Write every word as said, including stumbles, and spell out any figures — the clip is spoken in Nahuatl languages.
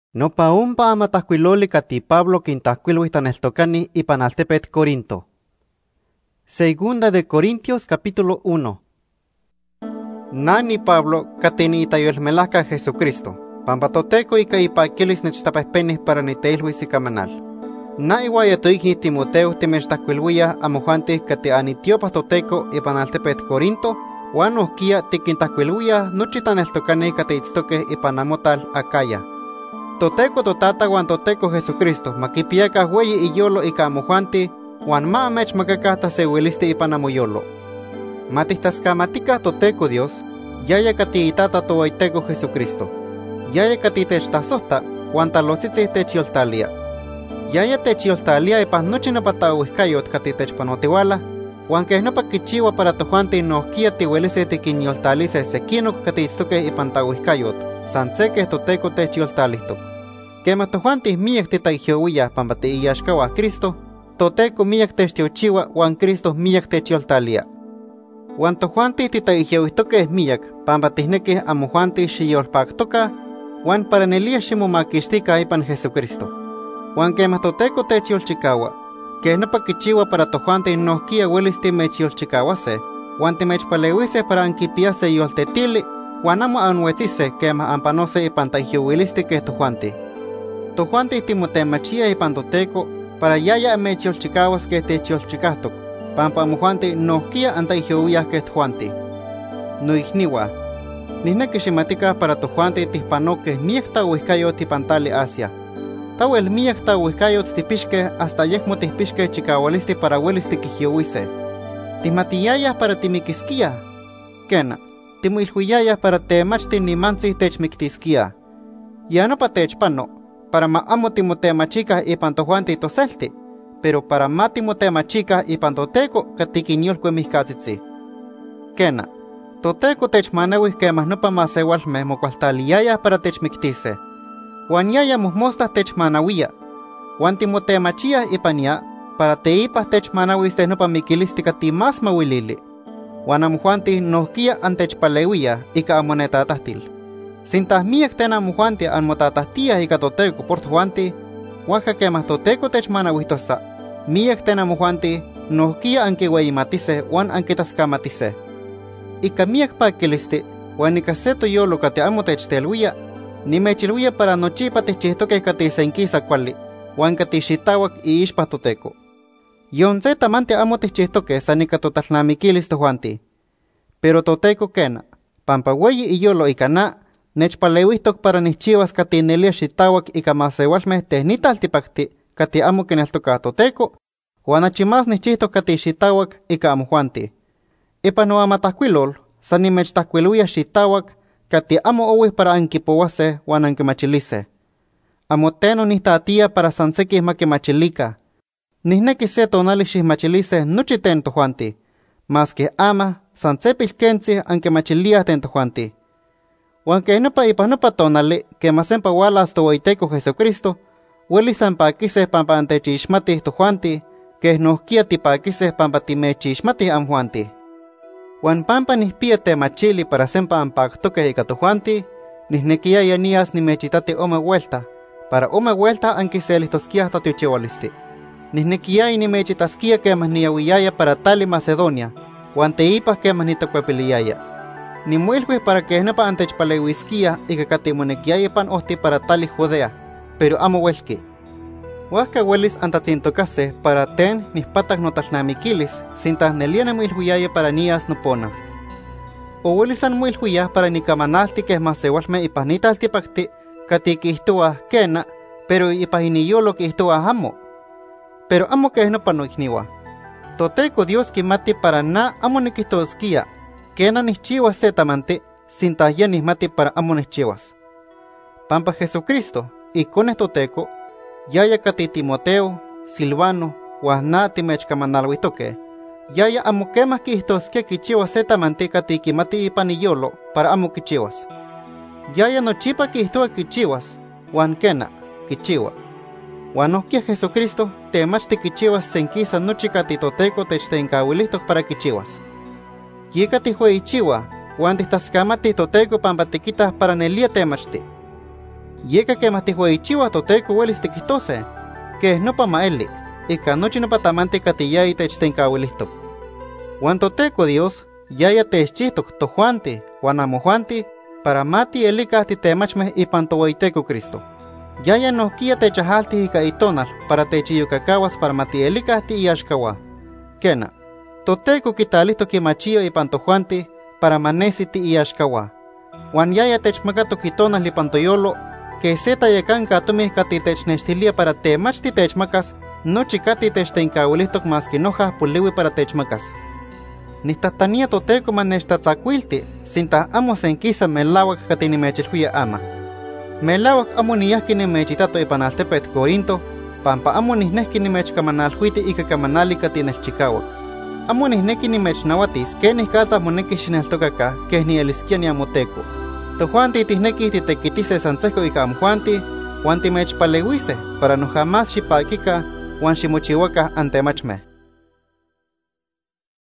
Nopa umpa amatahcuiloli cati Pablo quintahcuilui taneltocani ipan altepetl Corinto. Segunda de Corintios capítulo uno. Nani Pablo catini itayolmelahca Jesucristo, pampa toteco ica ipaquilis nechtapehpenih para niteilhuis icamanal. Na iwaya toigni Timoteo timechtahcuiluia amojuantih cati anitiopas toteco ipan altepetl Corinto, uan ohkia tiquintahcuiluia nochi taneltocani cati itztoqueh ipan amotal Acaya. Toteco totata uan toteco Jesucristo maquipiacah ueyi iyolo ica amojuanti uan ma amechmacacah taseuilisti ipan amoyolo. Matihtascamaticah toteco Dios, yaya cati itata toaiteco Jesucristo. Yaya cati techtahsohta uan talotzitzih techyoltalia. Yaya techyoltalia ipan nochi nopa taoihcayot cati techpanotiuala, uan queh nopa quichiua para tojuanti nohquia tiueliseh tiquinyoltaliseh sequinoc cati itztoqueh ipan taoihcayot, san se queh toteco techyoltalihtoc. Quemah tojuantih miac titaihyouyah pampa tiiyaxcauah Cristo, toteco miac techtiochiua uan Cristo miac techyoltalia. Uan tojuantih titaihyoihtoqueh miac pampa tihnequih amojuantih xiyolpactocah uan para nelia ximomaquixticah ipan Jesucristo. Uan quemah toteco techyolchicaua, queh nopa quichiua para tojuantih nohquia uelis timechyolchicauaseh, uan timechpaleuiseh para anquipiaseh yoltetili uan amo anhuetziseh quemah anpanoseh ipan taihyouilisti queh tojuantih. Tojuantih timotemachia ipan toteco para yaya amechyolchicauas queh techyolchicahtoc, pampa amojuantih nohquia antaihyouiah queh tojuantih. Noicniuah, nihnequi ximaticah para tojuantih tihpanoqueh miac taoihcayot ipan tali Asia. Tauel miac taoihcayot tipixqueh hasta yecmo tihpixqueh chicaualisti para uelis tiquihyouiseh. Tihmatiyayah para timiquisquiah. Quena, timoilhuiyayah para temachti nimantzih techmictisquiah. Ya nopa techpano, para ma amo timotemachicah ipan tojuantih toselti, pero para ma timotemachicah ipan toteco catiquinyolcuemihcatzitzi. Quena, toteco techmanauih quemah nopa maseualmeh mocualtaliyayah para techmictiseh. Uan yaya mohmostah techmanauia, uan timotemachiah ipan ya, para teipah techmanauis teh nopa miquilisti cati más mauilili. Uan amojuantih nohquia antechpaleuiah ica amonetatahtil. Sintah miac ten amojuantih anmotatahtiah ica toteco por tojuantih, huaca quemah toteco techmanauihtosa, miac ten amojuantih nohquia anquiueyimatiseh uan anquitascamatiseh. Ica miac paquilisti, uan ica se toyolo cati amo techteluia, nimechilhuia para nochipa tichihtoqueh cati senquisa cuali, uan cati xitauac iixpah toteco. Yon se tamanti amo tichihtoqueh san ica totalnamiquilis tojuantih. Pero toteco quena, pampa ueyi iyolo ica na, nechpaleuihtoc para nihchiuas cati nelia xitauac ica maseualmeh teh nitaltipacti cati amo quineltocah toteco, uan achi más nichihtoc cati xitauac ica amojuantih. Ipan noamatahcuilol, san nimechtahcuiluia xitauac cati amo ouih para anquipouaseh uan anquimachiliseh. Amo teno nihtatia para san sequih maquimachilica. Nihnequi se tonali xihmachiliseh nochi ten tojuantih, mas que ama san se pilquentzih anquimachiliah ten tojuantih. Uan queh nopa ipan nopa tonali quemah sempa ualas toaiteco Jesucristo, uelis san paquiseh pampa antechixmatih tojuantih, queh nohquia tipaquiseh pampa timechixmatih amojuantih. Uan pampa nihpia temachili para sempa anpactoqueh ica tojuantih, nihnequiaya nias nimechitati ome vuelta, para ome vuelta anquiselihtoskiah tatiochiualisti. Nihnequiaya nimechitasquia quemah niauiyaya para tali Macedonia, uan teipah quemah nitocuepiliyaya. Nimoilhuih para queh nopa antechpaleuisquiah ica cati monequiaya ipan ohti para tali Judea, pero amo uelqui. Huasca uelis antatzintocaseh para ten nihpatac notalnamiquilis, sintah nelia nimoilhuiyaya para nias nopona. O uelis anmoilhuiyah para nicamanalti queh maseualmeh ipan nitaltipacti cati quihtoah quena, pero ipan iniyolo quihtoah amo. Pero amo queh nopa noicniuah. Toteco Dios quimati para na amo niquihtosquia, quena nihchiuas se tamanti, sintah ya nihmati para amo nihchiuas. Pampa Jesucristo, iconeh toteco, yaya cati Timoteo, Silvano, uan na timechcamanalhuitoqueh, yaya amo quemah quihtosquia quichiuas se tamanti cati quimati ipan iyolo para amo quichiuas. Yaya nochipa quihtoa quichiuas, uan quena, quichiua. Uan nohquia Jesucristo temachti quichiuas senquisa nochi cati toteco techtencauilihtoc para quichiuas. Yika tihueichiua, uan tihtascamatih toteco pampa tiquitah para nelia temachti. Yeka que matihueichiwa toteco huelis tiquitose, que no pa maeli, y canochi no patamante catillai techtencahuelistok. Juan toteco Dios, yaya techchitok tojuanti, juanamojuanti, para mati elicasti temachme y pantohueiteco Cristo. Yaya nos kia techajalti y caitonal, para techiyucacahuas para mati elicasti y ashkawa. Kena, toteco quitalisto kimachio y pantojuanti, para manesiti y ashkawa. Juan yaya techmagato quitonas li pantoyolo, que seta yekanka atomis kati technestilia para temachti techmacas, no chikati techtencahuelistok mas que noja puliwi para techmacas. Nistatania toteco manechtatzacuilti, sinta amo senkisa melawak katini mechilhuya ama. Melawak amo niyahki ni mechitato ipanaltepet Corinto, pampa amo nihnehki ni mechkamanalhuiti ika kamanali katinechchikawak. Amo nihneki ni mechnawatis, que nihkata moneki xineltokaka, que ni eliskia ni amoteco. Tojuanti tihneki titekitise sanseco ika amjuanti, huanti mechpalewise, para no jamás xipakika, huan ximochiwaka antemachme.